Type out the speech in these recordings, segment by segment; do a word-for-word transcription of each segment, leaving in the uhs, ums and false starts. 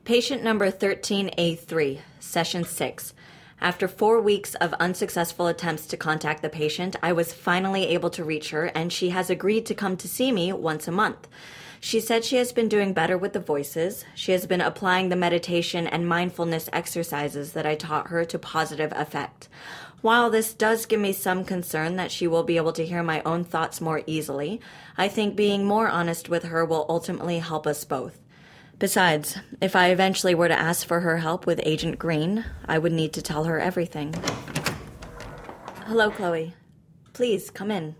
Patient number thirteen A three, session six. After four weeks of unsuccessful attempts to contact the patient, I was finally able to reach her, and she has agreed to come to see me once a month. She said she has been doing better with the voices. She has been applying the meditation and mindfulness exercises that I taught her to positive effect. While this does give me some concern that she will be able to hear my own thoughts more easily, I think being more honest with her will ultimately help us both. Besides, if I eventually were to ask for her help with Agent Green, I would need to tell her everything. Hello, Chloe. Please, come in.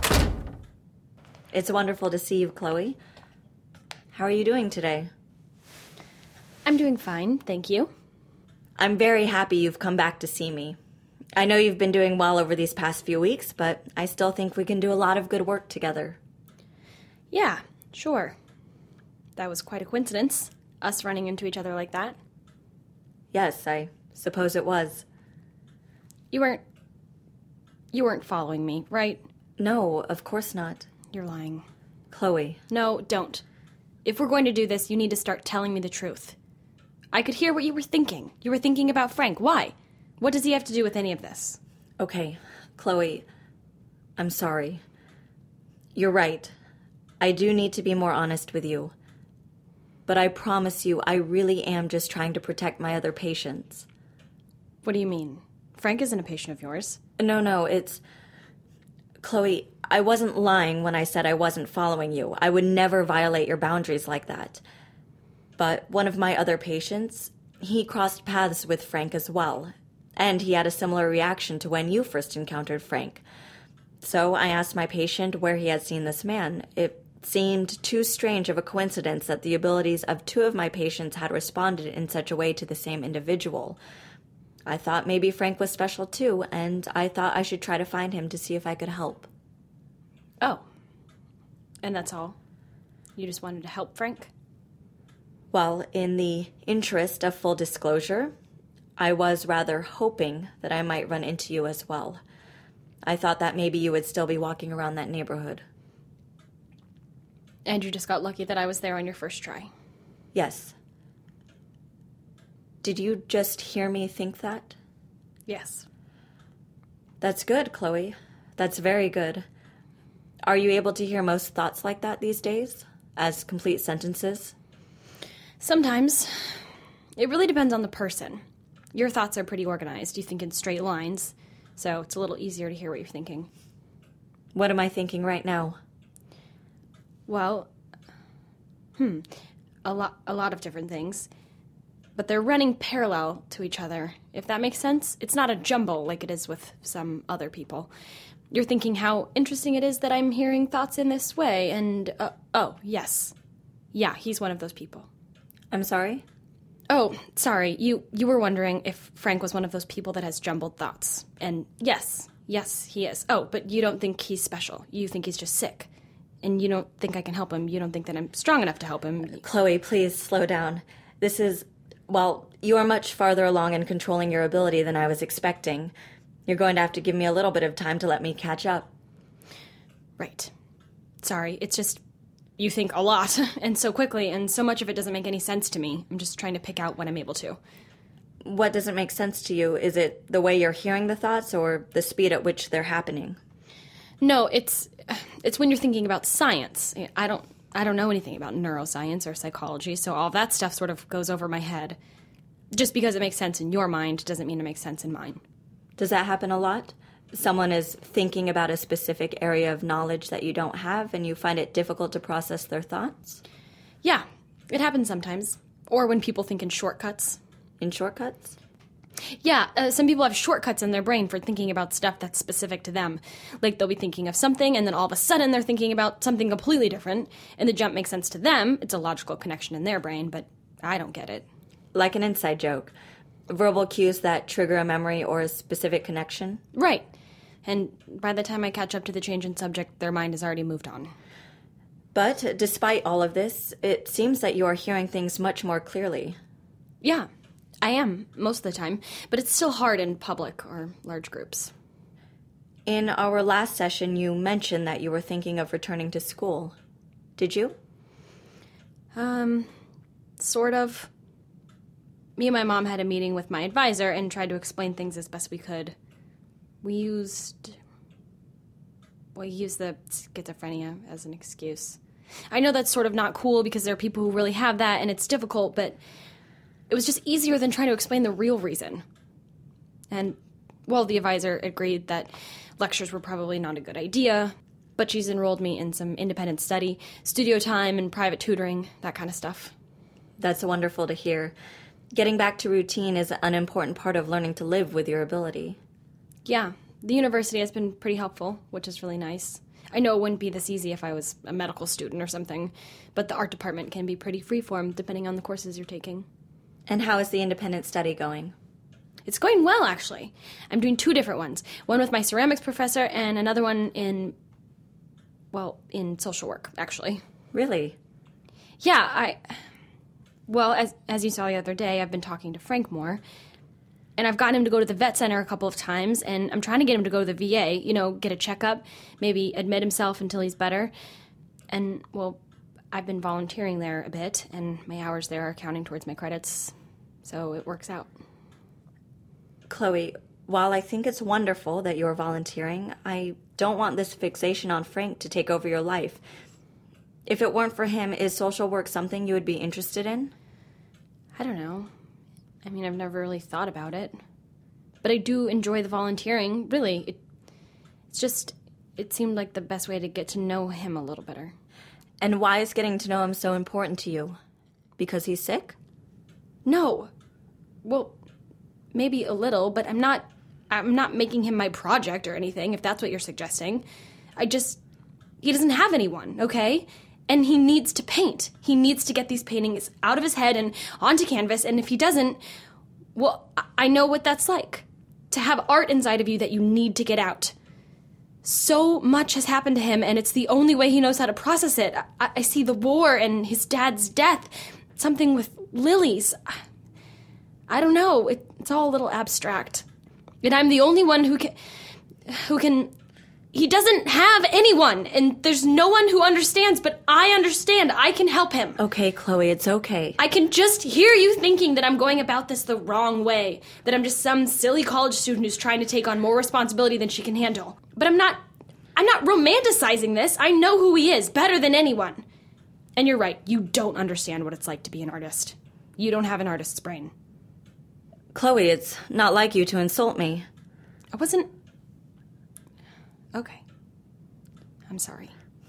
It's wonderful to see you, Chloe. How are you doing today? I'm doing fine, thank you. I'm very happy you've come back to see me. I know you've been doing well over these past few weeks, but I still think we can do a lot of good work together. Yeah, sure. That was quite a coincidence, us running into each other like that. Yes, I suppose it was. You weren't... You weren't following me, right? No, of course not. You're lying. Chloe. No, don't. If we're going to do this, you need to start telling me the truth. I could hear what you were thinking. You were thinking about Frank. Why? What does he have to do with any of this? Okay, Chloe, I'm sorry. You're right. I do need to be more honest with you. But I promise you, I really am just trying to protect my other patients. What do you mean? Frank isn't a patient of yours. No, no, it's... Chloe, I wasn't lying when I said I wasn't following you. I would never violate your boundaries like that. But one of my other patients, he crossed paths with Frank as well. And he had a similar reaction to when you first encountered Frank. So I asked my patient where he had seen this man. It seemed too strange of a coincidence that the abilities of two of my patients had responded in such a way to the same individual. I thought maybe Frank was special too, and I thought I should try to find him to see if I could help. Oh. And that's all? You just wanted to help Frank? Well, in the interest of full disclosure, I was rather hoping that I might run into you as well. I thought that maybe you would still be walking around that neighborhood. And you just got lucky that I was there on your first try. Yes. Did you just hear me think that? Yes. That's good, Chloe. That's very good. Are you able to hear most thoughts like that these days? As complete sentences? Sometimes. It really depends on the person. Your thoughts are pretty organized. You think in straight lines, so it's a little easier to hear what you're thinking. What am I thinking right now? Well, hmm, a lot, a lot of different things. But they're running parallel to each other, if that makes sense. It's not a jumble like it is with some other people. You're thinking how interesting it is that I'm hearing thoughts in this way, and, uh, oh, yes. Yeah, he's one of those people. I'm sorry? Oh, sorry, you, you were wondering if Frank was one of those people that has jumbled thoughts. And yes, yes, he is. Oh, but you don't think he's special. You think he's just sick. And you don't think I can help him. You don't think that I'm strong enough to help him. Chloe, please slow down. This is, well, you are much farther along in controlling your ability than I was expecting. You're going to have to give me a little bit of time to let me catch up. Right. Sorry, it's just you think a lot and so quickly, and so much of it doesn't make any sense to me. I'm just trying to pick out when I'm able to. What doesn't make sense to you? Is it the way you're hearing the thoughts or the speed at which they're happening? No, it's it's when you're thinking about science. I don't I don't know anything about neuroscience or psychology, so all that stuff sort of goes over my head. Just because it makes sense in your mind doesn't mean it makes sense in mine. Does that happen a lot? Someone is thinking about a specific area of knowledge that you don't have, and you find it difficult to process their thoughts? Yeah, it happens sometimes. Or when people think in shortcuts. In shortcuts? Yeah, uh, some people have shortcuts in their brain for thinking about stuff that's specific to them. Like they'll be thinking of something, and then all of a sudden they're thinking about something completely different, and the jump makes sense to them. It's a logical connection in their brain, but I don't get it. Like an inside joke. Verbal cues that trigger a memory or a specific connection? Right. And by the time I catch up to the change in subject, their mind has already moved on. But despite all of this, it seems that you are hearing things much more clearly. Yeah, I am, most of the time, but it's still hard in public or large groups. In our last session, you mentioned that you were thinking of returning to school. Did you? Um, sort of. me and my mom had a meeting with my advisor and tried to explain things as best we could. We used... Well, we used the schizophrenia as an excuse. I know that's sort of not cool because there are people who really have that and it's difficult, but it was just easier than trying to explain the real reason. And, well, the advisor agreed that lectures were probably not a good idea, but she's enrolled me in some independent study, studio time, and private tutoring, that kind of stuff. That's wonderful to hear. Getting back to routine is an important part of learning to live with your ability. Yeah, the university has been pretty helpful, which is really nice. I know it wouldn't be this easy if I was a medical student or something, but the art department can be pretty freeform depending on the courses you're taking. And how is the independent study going? It's going well, actually. I'm doing two different ones. One with my ceramics professor and another one in, well, in social work, actually. Really? Yeah, I... Well, as as you saw the other day, I've been talking to Frank more, and I've gotten him to go to the vet center a couple of times, and I'm trying to get him to go to the V A, you know, get a checkup, maybe admit himself until he's better. And, well, I've been volunteering there a bit, and my hours there are counting towards my credits, so it works out. Chloe, while I think it's wonderful that you're volunteering, I don't want this fixation on Frank to take over your life. If it weren't for him, is social work something you would be interested in? I don't know. I mean, I've never really thought about it. But I do enjoy the volunteering, really. It, it's just, it seemed like the best way to get to know him a little better. And why is getting to know him so important to you? Because he's sick? No. Well, maybe a little, but I'm not, I'm not making him my project or anything, if that's what you're suggesting. I just, he doesn't have anyone, okay? And he needs to paint. He needs to get these paintings out of his head and onto canvas, and if he doesn't, well, I know what that's like. To have art inside of you that you need to get out. So much has happened to him, and it's the only way he knows how to process it. I, I see the war and his dad's death, something with lilies. I don't know. It, it's all a little abstract. And I'm the only one who can... who can... He doesn't have anyone, and there's no one who understands, but I understand. I can help him. Okay, Chloe, it's okay. I can just hear you thinking that I'm going about this the wrong way, that I'm just some silly college student who's trying to take on more responsibility than she can handle. But I'm not, I'm not romanticizing this. I know who he is better than anyone. And you're right, you don't understand what it's like to be an artist. You don't have an artist's brain. Chloe, it's not like you to insult me. I wasn't... Okay. I'm sorry.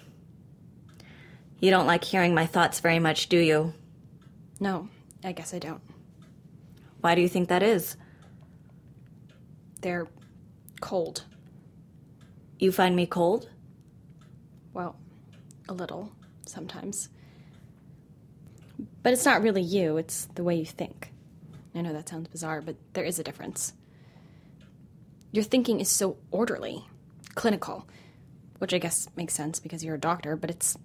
You don't like hearing my thoughts very much, do you? No, I guess I don't. Why do you think that is? They're cold. You find me cold? Well, a little, sometimes. But it's not really you, it's the way you think. I know that sounds bizarre, but there is a difference. Your thinking is so orderly. Clinical, which I guess makes sense because you're a doctor, but it's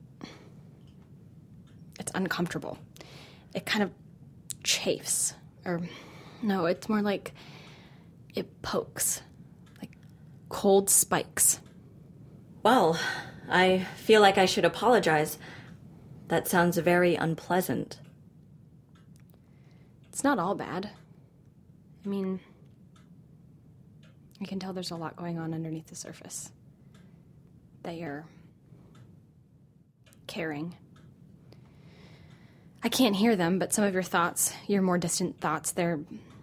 it's uncomfortable. It kind of chafes, or no, it's more like it pokes, like cold spikes. Well, I feel like I should apologize. That sounds very unpleasant. It's not all bad. I mean... I can tell there's a lot going on underneath the surface. That you're caring. I can't hear them, but some of your thoughts, your more distant thoughts, they're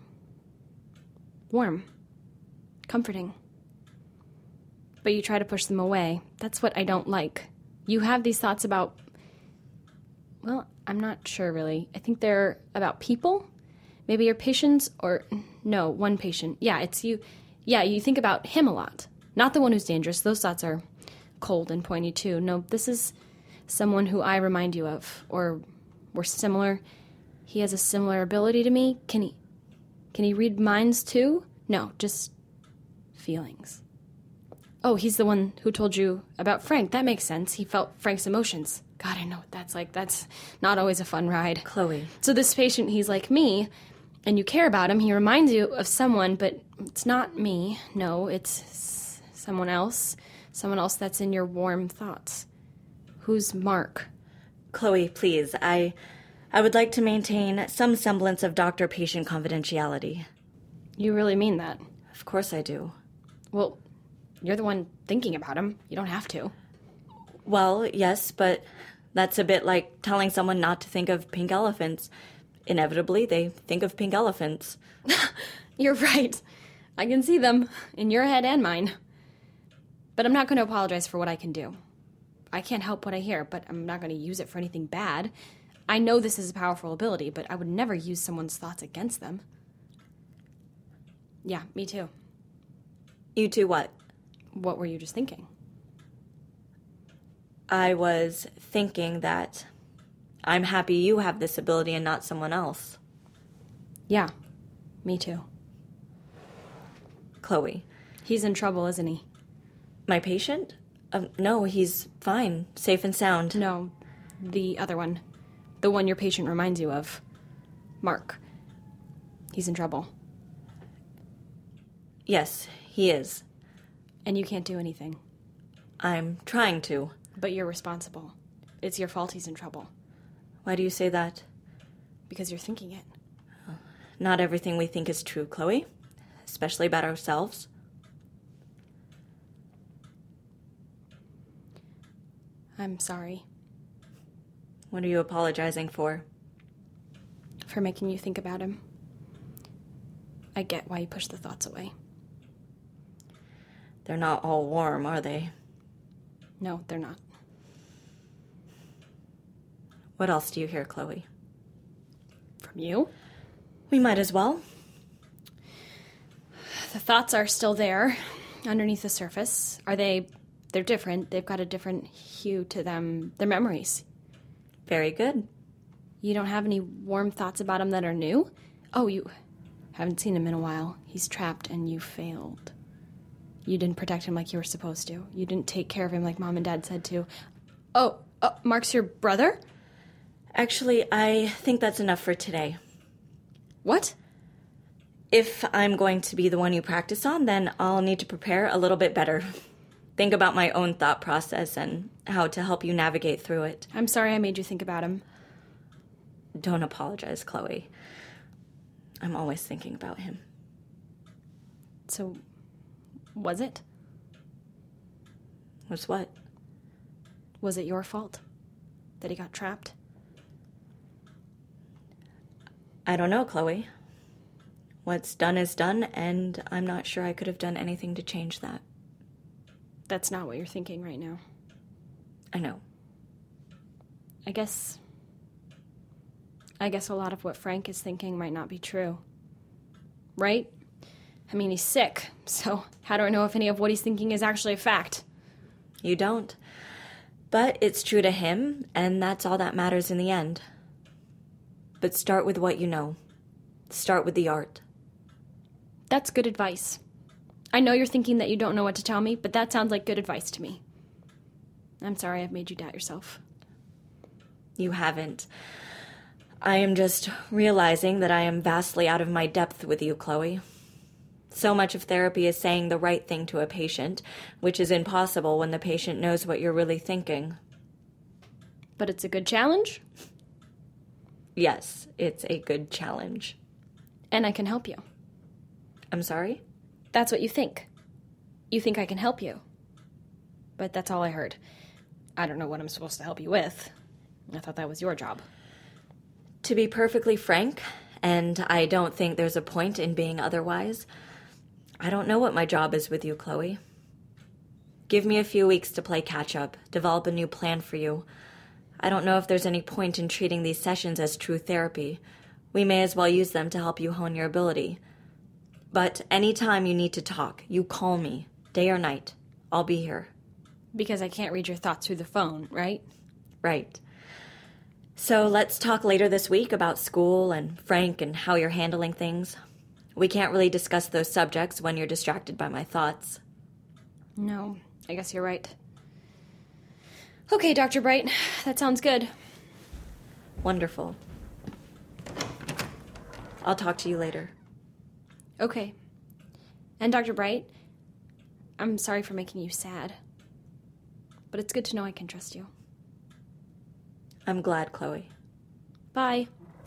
warm, comforting. But you try to push them away. That's what I don't like. You have these thoughts about, well, I'm not sure really. I think they're about people. Maybe your patients, or no, one patient. Yeah, it's you. Yeah, you think about him a lot. Not the one who's dangerous. Those thoughts are cold and pointy, too. No, this is someone who I remind you of. Or we're similar. He has a similar ability to me. Can he... Can he read minds, too? No, just feelings. Oh, he's the one who told you about Frank. That makes sense. He felt Frank's emotions. God, I know what that's like. That's not always a fun ride. Chloe. So this patient, he's like me... and you care about him, he reminds you of someone, but it's not me. No, it's someone else. Someone else that's in your warm thoughts. Who's Mark? Chloe, please, I... I would like to maintain some semblance of doctor-patient confidentiality. You really mean that? Of course I do. Well, you're the one thinking about him. You don't have to. Well, yes, but that's a bit like telling someone not to think of pink elephants. Inevitably, they think of pink elephants. You're right. I can see them, in your head and mine. But I'm not going to apologize for what I can do. I can't help what I hear, but I'm not going to use it for anything bad. I know this is a powerful ability, but I would never use someone's thoughts against them. Yeah, me too. You too what? What were you just thinking? I was thinking that I'm happy you have this ability and not someone else. Yeah, me too. Chloe. He's in trouble, isn't he? My patient? Uh, no, he's fine, safe and sound. No, the other one. The one your patient reminds you of. Mark. He's in trouble. Yes, he is. And you can't do anything. I'm trying to. But you're responsible. It's your fault he's in trouble. Why do you say that? Because you're thinking it. Not everything we think is true, Chloe. Especially about ourselves. I'm sorry. What are you apologizing for? For making you think about him. I get why you push the thoughts away. They're not all warm, are they? No, they're not. What else do you hear, Chloe? From you? We might as well. The thoughts are still there, underneath the surface. Are they... They're different. They've got a different hue to them. They're memories. Very good. You don't have any warm thoughts about him that are new? Oh, you haven't seen him in a while. He's trapped and you failed. You didn't protect him like you were supposed to. You didn't take care of him like Mom and Dad said to. Oh, oh Mark's your brother? Actually, I think that's enough for today. What? If I'm going to be the one you practice on, then I'll need to prepare a little bit better. Think about my own thought process and how to help you navigate through it. I'm sorry I made you think about him. Don't apologize, Chloe. I'm always thinking about him. So, was it? Was what? Was it your fault that he got trapped? I don't know, Chloe. What's done is done, and I'm not sure I could have done anything to change that. That's not what you're thinking right now. I know. I guess... I guess a lot of what Frank is thinking might not be true. Right? I mean, he's sick, so how do I know if any of what he's thinking is actually a fact? You don't. But it's true to him, and that's all that matters in the end. But start with what you know. Start with the art. That's good advice. I know you're thinking that you don't know what to tell me, but that sounds like good advice to me. I'm sorry I've made you doubt yourself. You haven't. I am just realizing that I am vastly out of my depth with you, Chloe. So much of therapy is saying the right thing to a patient, which is impossible when the patient knows what you're really thinking. But it's a good challenge? Yes, it's a good challenge. And I can help you. I'm sorry? That's what you think. You think I can help you. But that's all I heard. I don't know what I'm supposed to help you with. I thought that was your job. To be perfectly frank, and I don't think there's a point in being otherwise, I don't know what my job is with you, Chloe. Give me a few weeks to play catch-up, develop a new plan for you. I don't know if there's any point in treating these sessions as true therapy. We may as well use them to help you hone your ability. But anytime you need to talk, you call me, day or night. I'll be here. Because I can't read your thoughts through the phone, right? Right. So let's talk later this week about school and Frank and how you're handling things. We can't really discuss those subjects when you're distracted by my thoughts. No, I guess you're right. Okay, Doctor Bright, that sounds good. Wonderful. I'll talk to you later. Okay. And Doctor Bright, I'm sorry for making you sad. But it's good to know I can trust you. I'm glad, Chloe. Bye.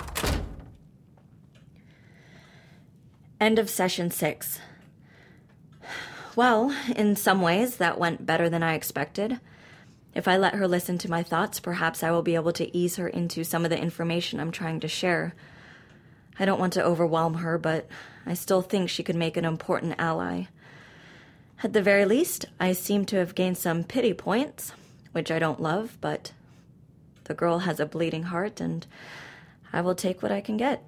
End of session six. Well, in some ways, that went better than I expected. If I let her listen to my thoughts, perhaps I will be able to ease her into some of the information I'm trying to share. I don't want to overwhelm her, but I still think she could make an important ally. At the very least, I seem to have gained some pity points, which I don't love, but the girl has a bleeding heart, and I will take what I can get.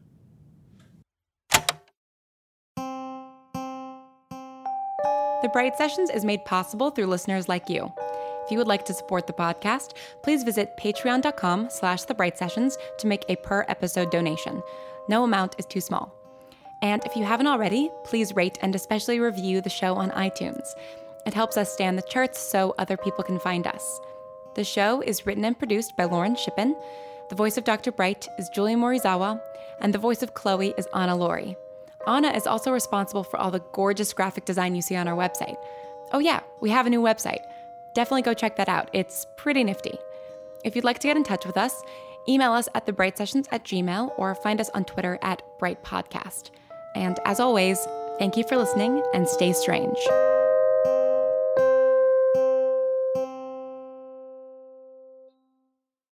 The Bright Sessions is made possible through listeners like you. If you would like to support the podcast, please visit patreon.com slash the Bright Sessions to make a per episode donation. No amount is too small. And if you haven't already, please rate and especially review the show on iTunes. It helps us stay on the charts so other people can find us. The show is written and produced by Lauren Shippen. The voice of Doctor Bright is Julie Morizawa, and the voice of Chloe is Anna Laurie. Anna is also responsible for all the gorgeous graphic design you see on our website. Oh yeah, we have a new website. Definitely go check that out. It's pretty nifty. If you'd like to get in touch with us, email us at thebrightsessions at gmail or find us on Twitter at brightpodcast. And as always, thank you for listening and stay strange.